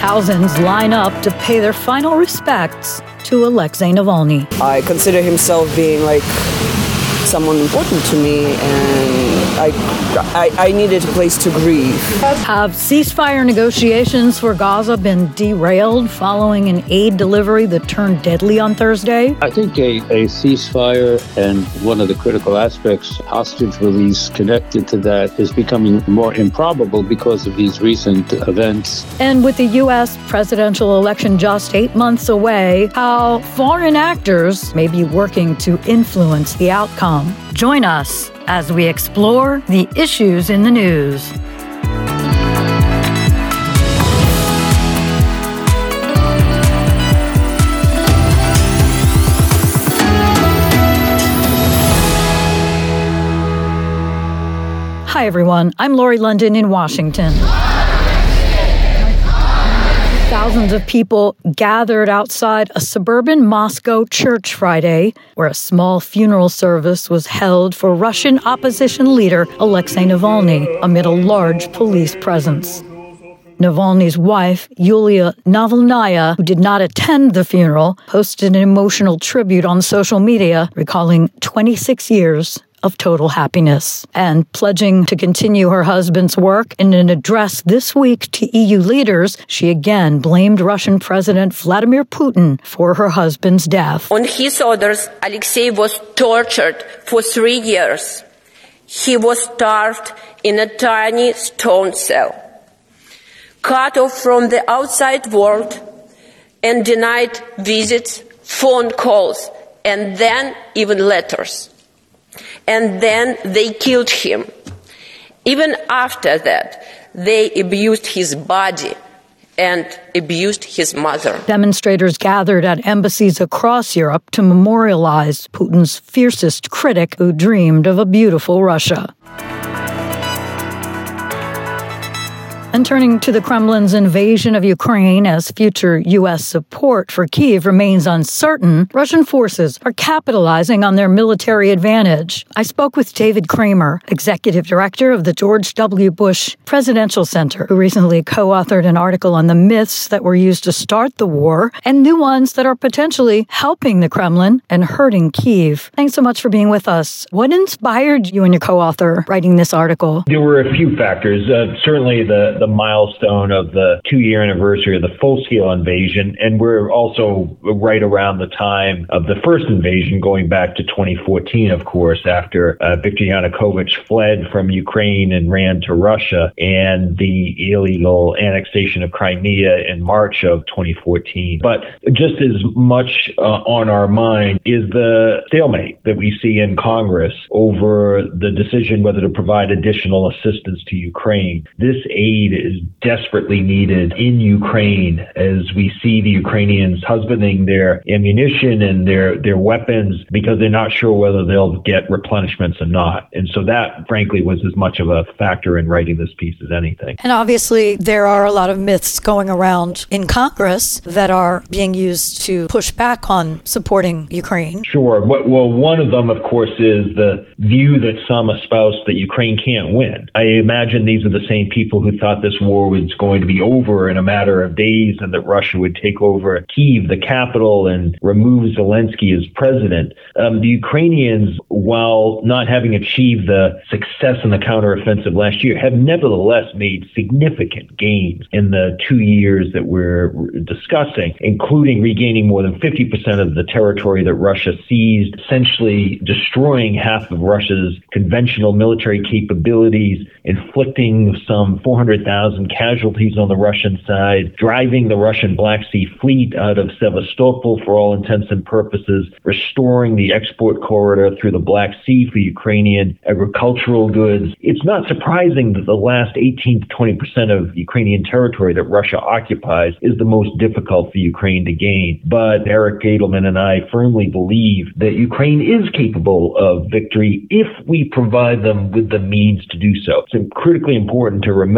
Thousands line up to pay their final respects to Alexei Navalny. I consider himself being like someone important to me, and I needed a place to grieve. Have ceasefire negotiations for Gaza been derailed following an aid delivery that turned deadly on Thursday? I think a ceasefire and one of the critical aspects, hostage release connected to that, is becoming more improbable because of these recent events. And with the U.S. presidential election just 8 months away, how foreign actors may be working to influence the outcome. Join us as we explore the issues in the news. Hi, everyone. I'm Lori London in Washington. Thousands of people gathered outside a suburban Moscow church Friday, where a small funeral service was held for Russian opposition leader Alexei Navalny amid a large police presence. Navalny's wife, Yulia Navalnaya, who did not attend the funeral, posted an emotional tribute on social media, recalling 26 years of total happiness, and pledging to continue her husband's work. In an address this week to EU leaders, she again blamed Russian President Vladimir Putin for her husband's death. On his orders, Alexei was tortured for 3 years. He was starved in a tiny stone cell, cut off from the outside world, and denied visits, phone calls, and then even letters. And then they killed him. Even after that, they abused his body and abused his mother. Demonstrators gathered at embassies across Europe to memorialize Putin's fiercest critic who dreamed of a beautiful Russia. And turning to the Kremlin's invasion of Ukraine as future U.S. support for Kyiv remains uncertain, Russian forces are capitalizing on their military advantage. I spoke with David Kramer, executive director of the George W. Bush Presidential Center, who recently co-authored an article on the myths that were used to start the war and new ones that are potentially helping the Kremlin and hurting Kyiv. Thanks so much for being with us. What inspired you and your co-author writing this article? There were a few factors. Certainly the milestone of the 2-year anniversary of the full-scale invasion, and we're also right around the time of the first invasion, going back to 2014, of course, after Viktor Yanukovych fled from Ukraine and ran to Russia, and the illegal annexation of Crimea in March of 2014. But just as much on our mind is the stalemate that we see in Congress over the decision whether to provide additional assistance to Ukraine. This aid is desperately needed in Ukraine as we see the Ukrainians husbanding their ammunition and their weapons because they're not sure whether they'll get replenishments or not. And so that, frankly, was as much of a factor in writing this piece as anything. And obviously, there are a lot of myths going around in Congress that are being used to push back on supporting Ukraine. Sure. Well, one of them, of course, is the view that some espouse that Ukraine can't win. I imagine these are the same people who thought this war was going to be over in a matter of days and that Russia would take over Kyiv, the capital, and remove Zelensky as president. The Ukrainians, while not having achieved the success in the counteroffensive last year, have nevertheless made significant gains in the 2 years that we're discussing, including regaining more than 50% of the territory that Russia seized, essentially destroying half of Russia's conventional military capabilities, inflicting some 400,000 casualties on the Russian side, driving the Russian Black Sea Fleet out of Sevastopol for all intents and purposes, restoring the export corridor through the Black Sea for Ukrainian agricultural goods. It's not surprising that the last 18 to 20% of Ukrainian territory that Russia occupies is the most difficult for Ukraine to gain. But Eric Gadelman and I firmly believe that Ukraine is capable of victory if we provide them with the means to do so. It's critically important to remember that the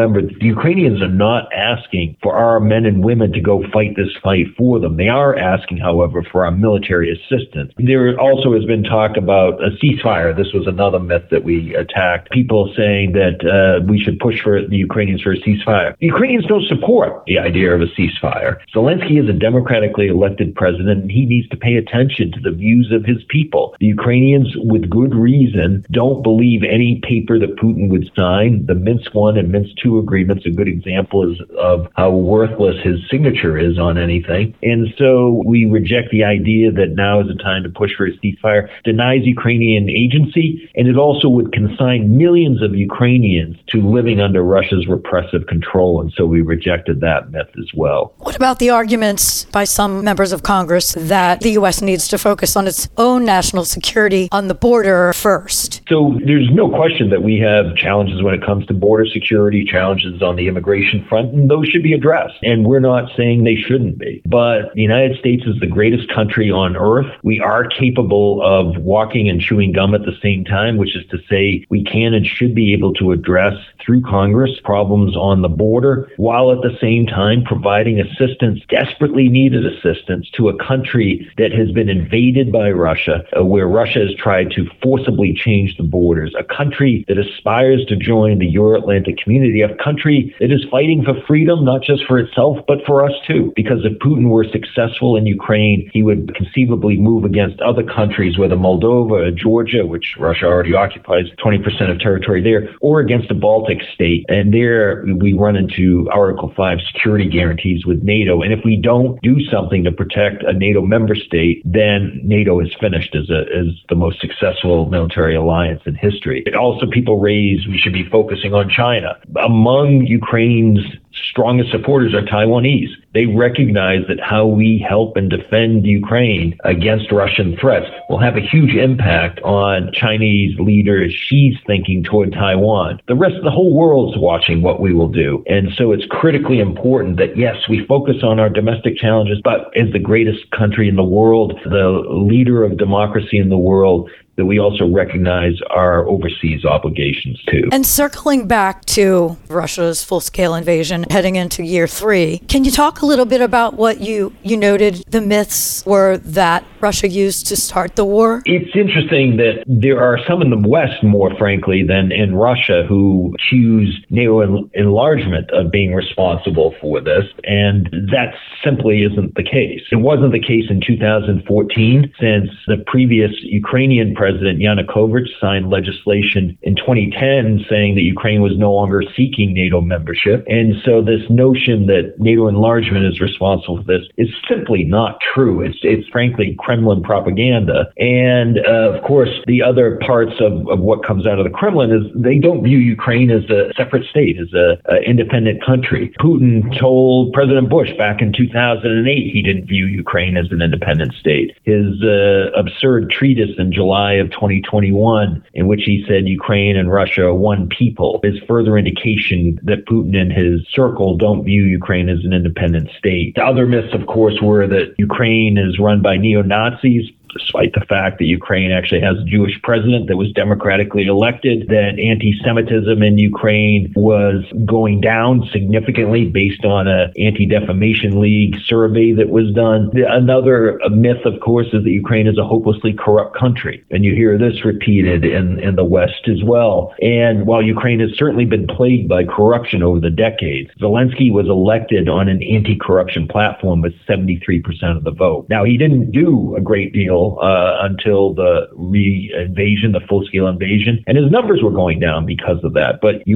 Ukrainians are not asking for our men and women to go fight this fight for them. They are asking, however, for our military assistance. There also has been talk about a ceasefire. This was another myth that we attacked. People saying that we should push for the Ukrainians for a ceasefire. The Ukrainians don't support the idea of a ceasefire. Zelensky is a democratically elected president, and he needs to pay attention to the views of his people. The Ukrainians, with good reason, don't believe any paper that Putin would sign. The Minsk I and Minsk II agreements, a good example is of how worthless his signature is on anything. And so we reject the idea that now is the time to push for a ceasefire. Denies Ukrainian agency, and it also would consign millions of Ukrainians to living under Russia's repressive control. And so we rejected that myth as well. What about the arguments by some members of Congress that the U.S. needs to focus on its own national security on the border first? So there's no question that we have challenges when it comes to border security, challenges on the immigration front, and those should be addressed. And we're not saying they shouldn't be. But the United States is the greatest country on earth. We are capable of walking and chewing gum at the same time, which is to say we can and should be able to address through Congress problems on the border, while at the same time providing assistance, desperately needed assistance, to a country that has been invaded by Russia, where Russia has tried to forcibly change the borders, a country that aspires to join the Euro-Atlantic community, a country that is fighting for freedom, not just for itself, but for us too. Because if Putin were successful in Ukraine, he would conceivably move against other countries, whether Moldova or Georgia, which Russia already occupies 20% of territory there, or against a Baltic state. And there we run into Article 5 security guarantees with NATO. And if we don't do something to protect a NATO member state, then NATO is finished as the most successful military alliance in history. Also, people raise we should be focusing on China. Among Ukraine's strongest supporters are Taiwanese. They recognize that how we help and defend Ukraine against Russian threats will have a huge impact on Chinese leader Xi's thinking toward Taiwan. The rest of the whole world's watching what we will do. And so it's critically important that, yes, we focus on our domestic challenges, but as the greatest country in the world, the leader of democracy in the world, that we also recognize our overseas obligations too. And circling back to Russia's full-scale invasion heading into year 3, can you talk a little bit about what you noted the myths were that Russia used to start the war? It's interesting that there are some in the West, more frankly, than in Russia, who accuse NATO enlargement of being responsible for this, and that simply isn't the case. It wasn't the case in 2014, since the previous Ukrainian President Yanukovych signed legislation in 2010 saying that Ukraine was no longer seeking NATO membership. And so this notion that NATO enlargement is responsible for this is simply not true. It's frankly Kremlin propaganda. And of course, the other parts of what comes out of the Kremlin is they don't view Ukraine as a separate state, as an independent country. Putin told President Bush back in 2008 he didn't view Ukraine as an independent state. His absurd treatise in July of 2021, in which he said Ukraine and Russia are one people, is further indication that Putin and his circle don't view Ukraine as an independent state. The other myths, of course, were that Ukraine is run by neo-Nazis, despite the fact that Ukraine actually has a Jewish president that was democratically elected, that anti-Semitism in Ukraine was going down significantly based on an Anti-Defamation League survey that was done. Another myth, of course, is that Ukraine is a hopelessly corrupt country. And you hear this repeated in the West as well. And while Ukraine has certainly been plagued by corruption over the decades, Zelensky was elected on an anti-corruption platform with 73% of the vote. Now, he didn't do a great deal until the invasion, the full-scale invasion, and his numbers were going down because of that. But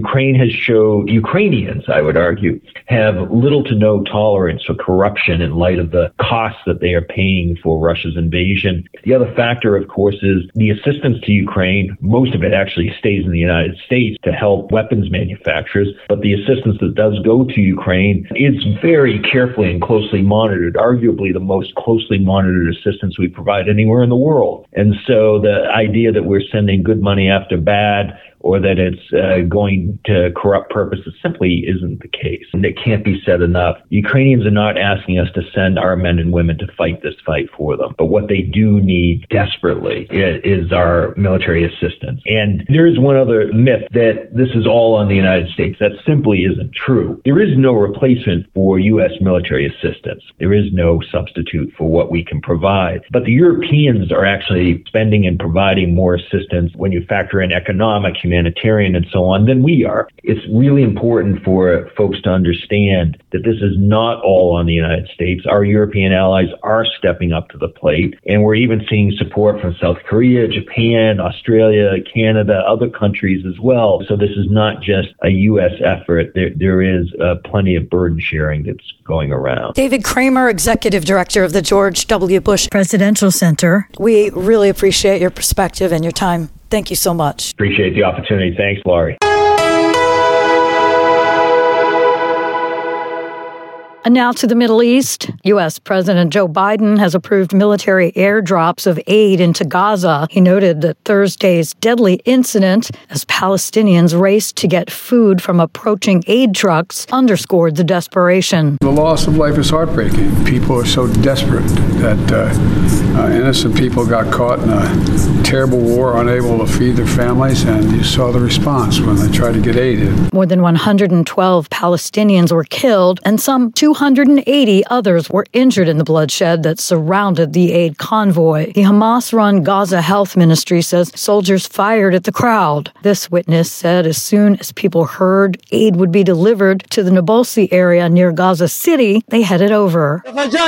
Ukrainians, I would argue, have little to no tolerance for corruption in light of the costs that they are paying for Russia's invasion. The other factor, of course, is the assistance to Ukraine. Most of it actually stays in the United States to help weapons manufacturers, but the assistance that does go to Ukraine is very carefully and closely monitored, arguably the most closely monitored assistance we provide anywhere in the world. And so the idea that we're sending good money after bad, or that it's going to corrupt purposes simply isn't the case. And it can't be said enough. Ukrainians are not asking us to send our men and women to fight this fight for them. But what they do need desperately is our military assistance. And there is one other myth that this is all on the United States. That simply isn't true. There is no replacement for U.S. military assistance. There is no substitute for what we can provide. But the Europeans are actually spending and providing more assistance when you factor in economic, humanitarian, and so on than we are. It's really important for folks to understand that this is not all on the United States. Our European allies are stepping up to the plate, and we're even seeing support from South Korea, Japan, Australia, Canada, other countries as well. So this is not just a U.S. effort. There is plenty of burden sharing that's going around. David Kramer, Executive Director of the George W. Bush Presidential Center. We really appreciate your perspective and your time. Thank you so much. Appreciate the opportunity. Thanks, Laurie. And now to the Middle East. U.S. President Joe Biden has approved military airdrops of aid into Gaza. He noted that Thursday's deadly incident, as Palestinians raced to get food from approaching aid trucks, underscored the desperation. The loss of life is heartbreaking. People are so desperate that innocent people got caught in a terrible war, unable to feed their families, and you saw the response when they tried to get aid in. More than 112 Palestinians were killed, and some 280 others were injured in the bloodshed that surrounded the aid convoy. The Hamas-run Gaza Health Ministry says soldiers fired at the crowd. This witness said as soon as people heard aid would be delivered to the Nablus area near Gaza City, they headed over.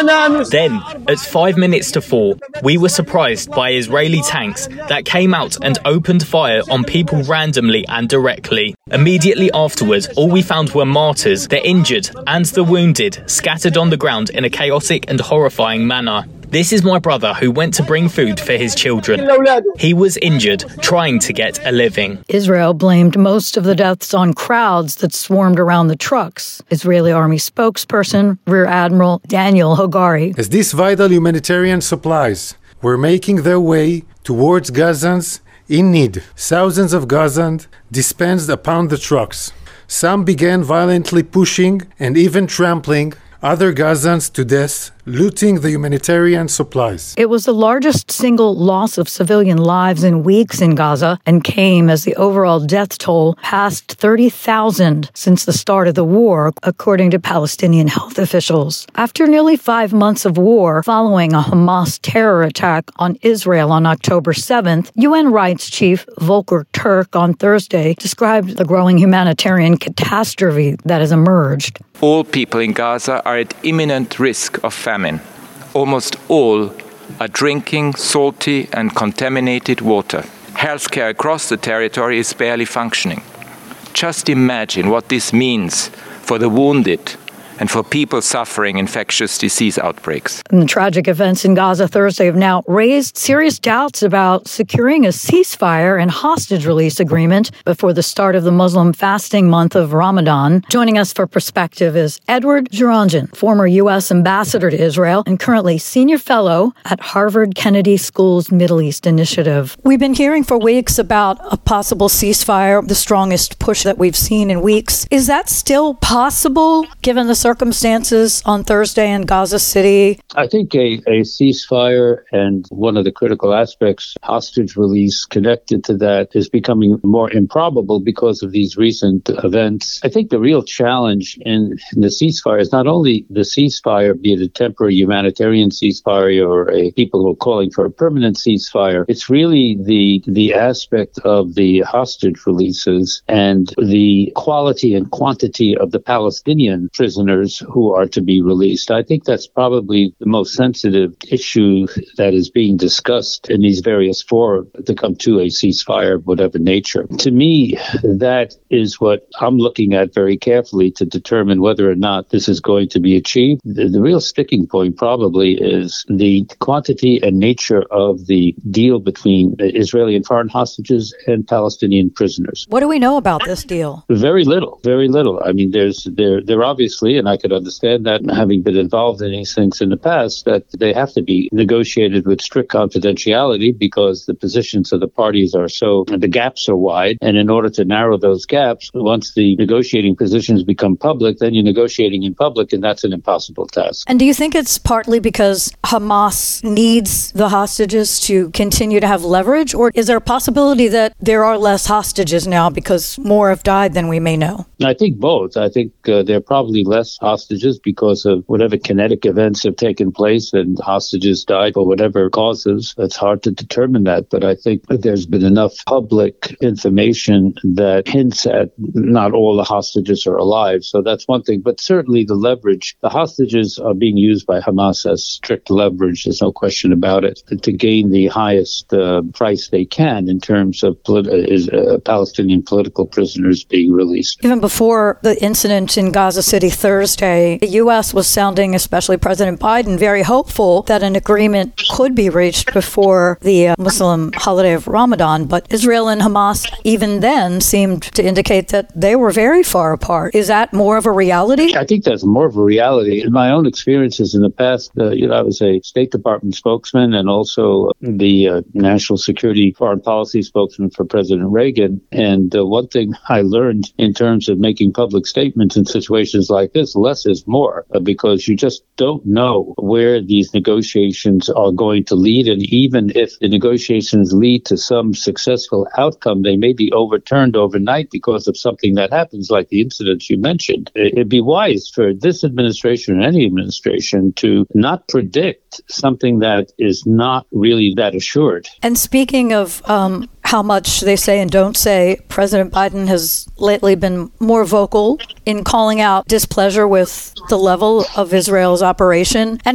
Then, at 5 minutes to 4, we were surprised by Israeli tanks that came out and opened fire on people randomly and directly. Immediately afterwards, all we found were martyrs, the injured and the wounded, scattered on the ground in a chaotic and horrifying manner. This is my brother who went to bring food for his children. He was injured, trying to get a living. Israel blamed most of the deaths on crowds that swarmed around the trucks. Israeli Army spokesperson, Rear Admiral Daniel Hagari. As these vital humanitarian supplies were making their way towards Gazans in need, thousands of Gazans dispensed upon the trucks. Some began violently pushing and even trampling other Gazans to death, looting the humanitarian supplies. It was the largest single loss of civilian lives in weeks in Gaza and came as the overall death toll passed 30,000 since the start of the war, according to Palestinian health officials. After nearly 5 months of war following a Hamas terror attack on Israel on October 7th, UN Rights Chief Volker Turk on Thursday described the growing humanitarian catastrophe that has emerged. All people in Gaza are at imminent risk of famine. Almost all are drinking salty and contaminated water. Healthcare across the territory is barely functioning. Just imagine what this means for the wounded and for people suffering infectious disease outbreaks. And the tragic events in Gaza Thursday have now raised serious doubts about securing a ceasefire and hostage release agreement before the start of the Muslim fasting month of Ramadan. Joining us for perspective is Edward Gerangen, former U.S. ambassador to Israel and currently senior fellow at Harvard Kennedy School's Middle East Initiative. We've been hearing for weeks about a possible ceasefire, the strongest push that we've seen in weeks. Is that still possible, given the circumstances on Thursday in Gaza City? I think a ceasefire and one of the critical aspects, hostage release connected to that, is becoming more improbable because of these recent events. I think the real challenge in the ceasefire is not only the ceasefire, be it a temporary humanitarian ceasefire or a people who are calling for a permanent ceasefire. It's really the aspect of the hostage releases and the quality and quantity of the Palestinian prisoners who are to be released. I think that's probably the most sensitive issue that is being discussed in these various forums to come to a ceasefire of whatever nature. To me, that is what I'm looking at very carefully to determine whether or not this is going to be achieved. The real sticking point probably is the quantity and nature of the deal between Israeli and foreign hostages and Palestinian prisoners. What do we know about this deal? Very little, very little. I mean, there obviously and I could understand that, having been involved in these things in the past, that they have to be negotiated with strict confidentiality because the positions of the parties are so, the gaps are wide. And in order to narrow those gaps, once the negotiating positions become public, then you're negotiating in public, and that's an impossible task. And do you think it's partly because Hamas needs the hostages to continue to have leverage, or is there a possibility that there are less hostages now because more have died than we may know? I think both. I think there are probably less hostages because of whatever kinetic events have taken place and hostages died for whatever causes. It's hard to determine that, but I think that there's been enough public information that hints at not all the hostages are alive. So that's one thing. But certainly the leverage, the hostages are being used by Hamas as strict leverage. There's no question about it, to gain the highest price they can in terms of Palestinian political prisoners being released. Even before the incident in Gaza City Thursday, the U.S. was sounding, especially President Biden, very hopeful that an agreement could be reached before the Muslim holiday of Ramadan. But Israel and Hamas even then seemed to indicate that they were very far apart. Is that more of a reality? I think that's more of a reality. In my own experiences in the past, I was a State Department spokesman and also the national security foreign policy spokesman for President Reagan. And one thing I learned in terms of making public statements in situations like this, less is more, because you just don't know where these negotiations are going to lead. And even if the negotiations lead to some successful outcome, they may be overturned overnight because of something that happens, like the incidents you mentioned. It'd be wise for this administration or any administration to not predict something that is not really that assured. And speaking of how much they say and don't say, President Biden has lately been more vocal in calling out displeasure with the level of Israel's operation. And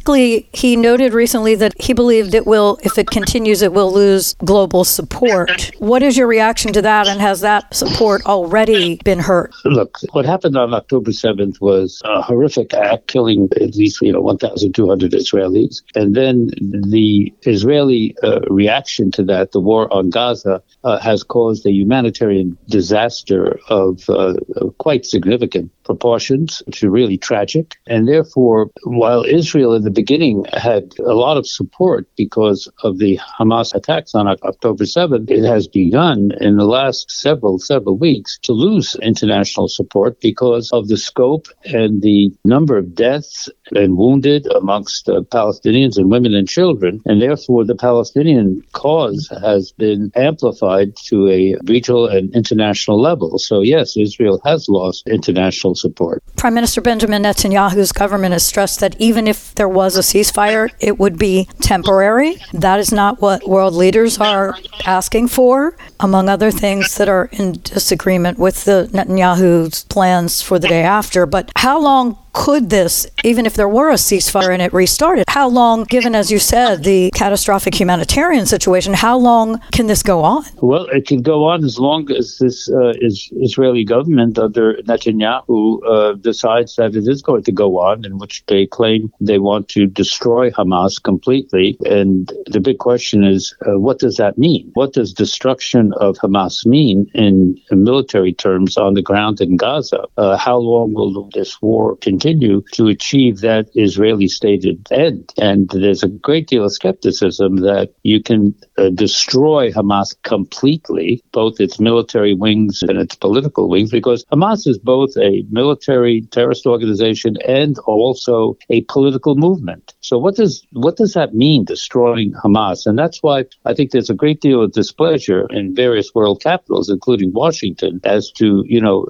he noted recently that he believed it will, if it continues, it will lose global support. What is your reaction to that, and has that support already been hurt? Look, what happened on October 7th was a horrific act, killing at least 1,200 Israelis. And then the Israeli reaction to that, the war on Gaza, has caused a humanitarian disaster of quite significant proportions, which are really tragic. And therefore, while Israel in the beginning had a lot of support because of the Hamas attacks on October 7th, it has begun in the last several weeks to lose international support because of the scope and the number of deaths and wounded amongst Palestinians and women and children. And therefore, the Palestinian cause has been amplified to a regional and international level. So yes, Israel has lost international support. Prime Minister Benjamin Netanyahu's government has stressed that even if there was a ceasefire, it would be temporary. That is not what world leaders are asking for, among other things that are in disagreement with the Netanyahu's plans for the day after. But how long could this, even if there were a ceasefire and it restarted, how long, given, as you said, the catastrophic humanitarian situation, how long can this go on? Well, it can go on as long as this Israeli government under Netanyahu decides that it is going to go on, in which they claim they want to destroy Hamas completely. And the big question is, what does that mean? What does destruction of Hamas mean in military terms on the ground in Gaza? How long will this war continue to achieve that Israeli stated end? And there's a great deal of skepticism that you can destroy Hamas completely, both its military wings and its political wings, because Hamas is both a military terrorist organization and also a political movement. So what does that mean, destroying Hamas? And that's why I think there's a great deal of displeasure in various world capitals, including Washington, as to,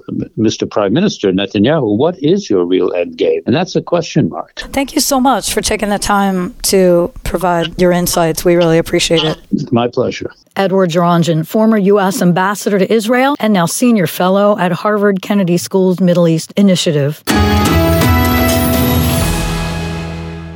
Mr. Prime Minister Netanyahu, what is your real end game? And that's a question mark. Thank you so much for taking the time to provide your insights. We really appreciate it. My pleasure. Edward Gerangen, former U.S. ambassador to Israel and now senior fellow at Harvard Kennedy School's Middle East Initiative.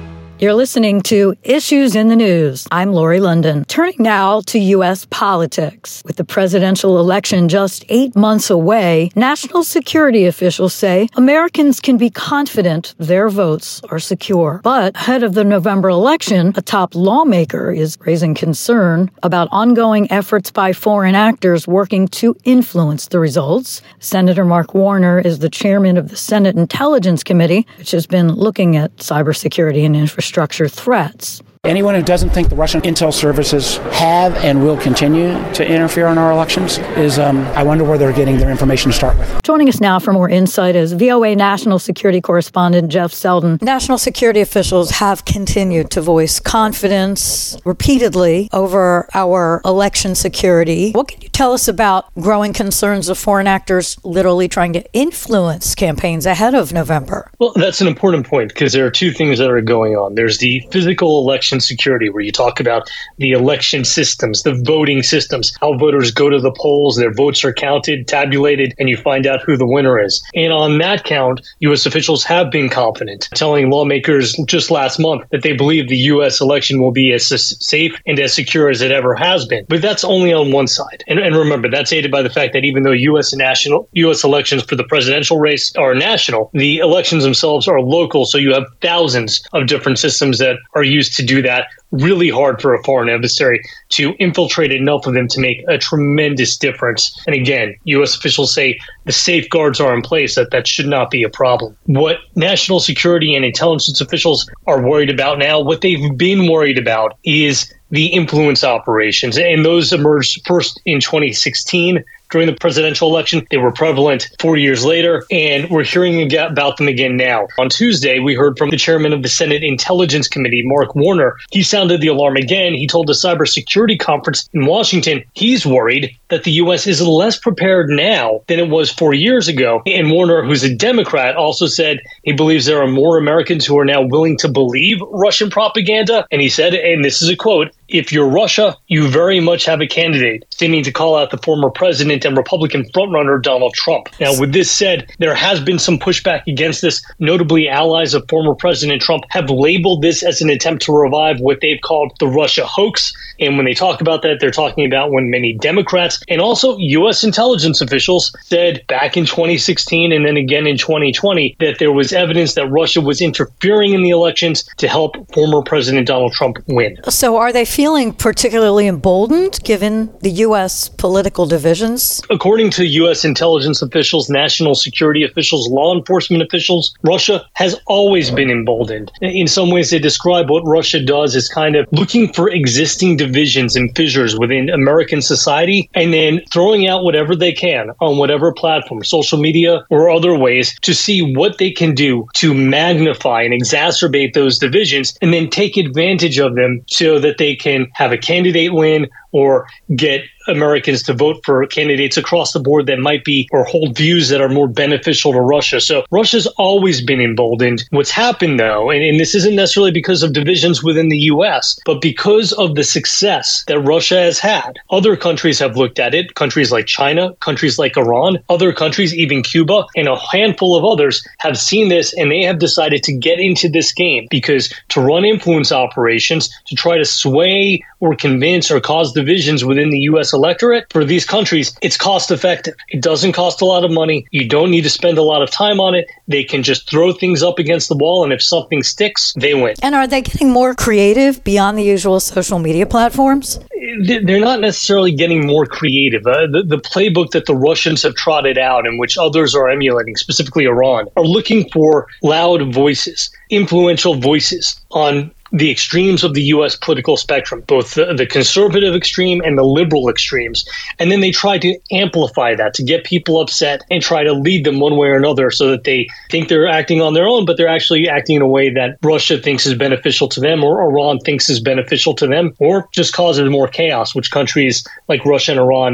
You're listening to Issues in the News. I'm Lori London. Turning now to U.S. politics. With the presidential election just 8 months away, national security officials say Americans can be confident their votes are secure. But ahead of the November election, a top lawmaker is raising concern about ongoing efforts by foreign actors working to influence the results. Senator Mark Warner is the chairman of the Senate Intelligence Committee, which has been looking at cybersecurity and infrastructure threats. Anyone who doesn't think the Russian intel services have and will continue to interfere in our elections is, I wonder where they're getting their information to start with. Joining us now for more insight is VOA national security correspondent Jeff Selden. National security officials have continued to voice confidence repeatedly over our election security. What can you tell us about growing concerns of foreign actors literally trying to influence campaigns ahead of November? Well, that's an important point because there are two things that are going on. There's the physical election security, where you talk about the election systems, the voting systems, how voters go to the polls, their votes are counted, tabulated, and you find out who the winner is. And on that count, U.S. officials have been confident, telling lawmakers just last month that they believe the U.S. election will be as safe and as secure as it ever has been. But that's only on one side. And remember, that's aided by the fact that even though U.S. elections for the presidential race are national, the elections themselves are local. So you have thousands of different systems that are used to do that. Really hard for a foreign adversary to infiltrate enough of them to make a tremendous difference. And again, U.S. officials say the safeguards are in place, that should not be a problem. What national security and intelligence officials are worried about now, what they've been worried about, is the influence operations. And those emerged first in 2016 during the presidential election. They were prevalent 4 years later, and we're hearing about them again now. On Tuesday, we heard from the chairman of the Senate Intelligence Committee, Mark Warner. He sounded the alarm again. He told the cybersecurity conference in Washington he's worried that the U.S. is less prepared now than it was 4 years ago. And Warner, who's a Democrat, also said he believes there are more Americans who are now willing to believe Russian propaganda. And he said, and this is a quote, "If you're Russia, you very much have a candidate," seeming to call out the former president and Republican frontrunner Donald Trump. Now, with this said, there has been some pushback against this. Notably, allies of former President Trump have labeled this as an attempt to revive what they've called the Russia hoax. And when they talk about that, they're talking about when many Democrats and also U.S. intelligence officials said back in 2016 and then again in 2020 that there was evidence that Russia was interfering in the elections to help former President Donald Trump win. So are they feeling particularly emboldened given the U.S. political divisions? According to U.S. intelligence officials, national security officials, law enforcement officials, Russia has always been emboldened. In some ways, they describe what Russia does as kind of looking for existing divisions and fissures within American society and then throwing out whatever they can on whatever platform, social media or other ways, to see what they can do to magnify and exacerbate those divisions and then take advantage of them so that they can have a candidate win or get Americans to vote for candidates across the board that might be or hold views that are more beneficial to Russia. So Russia's always been emboldened. What's happened, though, and this isn't necessarily because of divisions within the U.S., but because of the success that Russia has had. Other countries have looked at it, countries like China, countries like Iran, other countries, even Cuba, and a handful of others have seen this, and they have decided to get into this game because to run influence operations, to try to sway or convince or cause divisions within the U.S. electorate, for these countries, it's cost effective. It doesn't cost a lot of money. You don't need to spend a lot of time on it. They can just throw things up against the wall, and if something sticks, they win. And are they getting more creative beyond the usual social media platforms? They're not necessarily getting more creative. The playbook that the Russians have trotted out and which others are emulating, specifically Iran, are looking for loud voices, influential voices on the extremes of the U.S. political spectrum, both the conservative extreme and the liberal extremes. And then they try to amplify that to get people upset and try to lead them one way or another so that they think they're acting on their own, but they're actually acting in a way that Russia thinks is beneficial to them or Iran thinks is beneficial to them, or just causes more chaos, which countries like Russia and Iran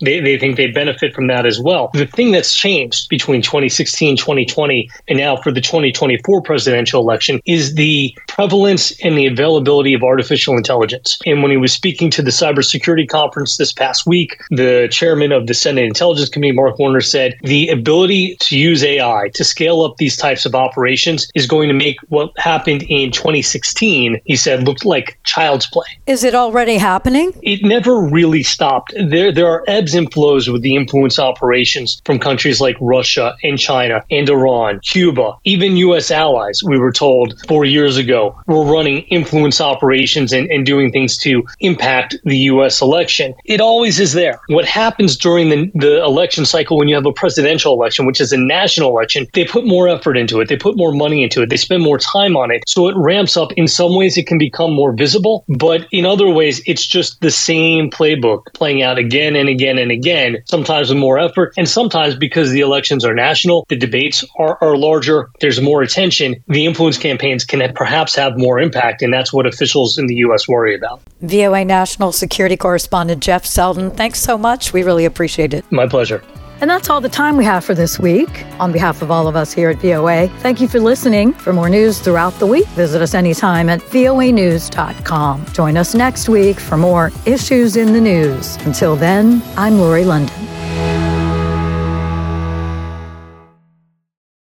they think they benefit from that as well. The thing that's changed between 2016, 2020, and now for the 2024 presidential election is the prevalence and the availability of artificial intelligence. And when he was speaking to the cybersecurity conference this past week, the chairman of the Senate Intelligence Committee, Mark Warner, said the ability to use AI to scale up these types of operations is going to make what happened in 2016, he said, look like child's play. Is it already happening? It never really stopped. There are ebbs and flows with the influence operations from countries like Russia and China and Iran, Cuba, even U.S. allies, we were told 4 years ago, were running influence operations and doing things to impact the U.S. election. It always is there. What happens during the election cycle when you have a presidential election, which is a national election, they put more effort into it. They put more money into it. They spend more time on it. So it ramps up. In some ways, it can become more visible. But in other ways, it's just the same playbook playing out again and again and again, sometimes with more effort. And sometimes because the elections are national, the debates are larger, there's more attention, the influence campaigns can perhaps have more impact. And that's what officials in the U.S. worry about. VOA National Security Correspondent Jeff Selden, thanks so much. We really appreciate it. My pleasure. And that's all the time we have for this week. On behalf of all of us here at VOA, thank you for listening. For more news throughout the week, visit us anytime at voanews.com. Join us next week for more Issues in the News. Until then, I'm Lori London.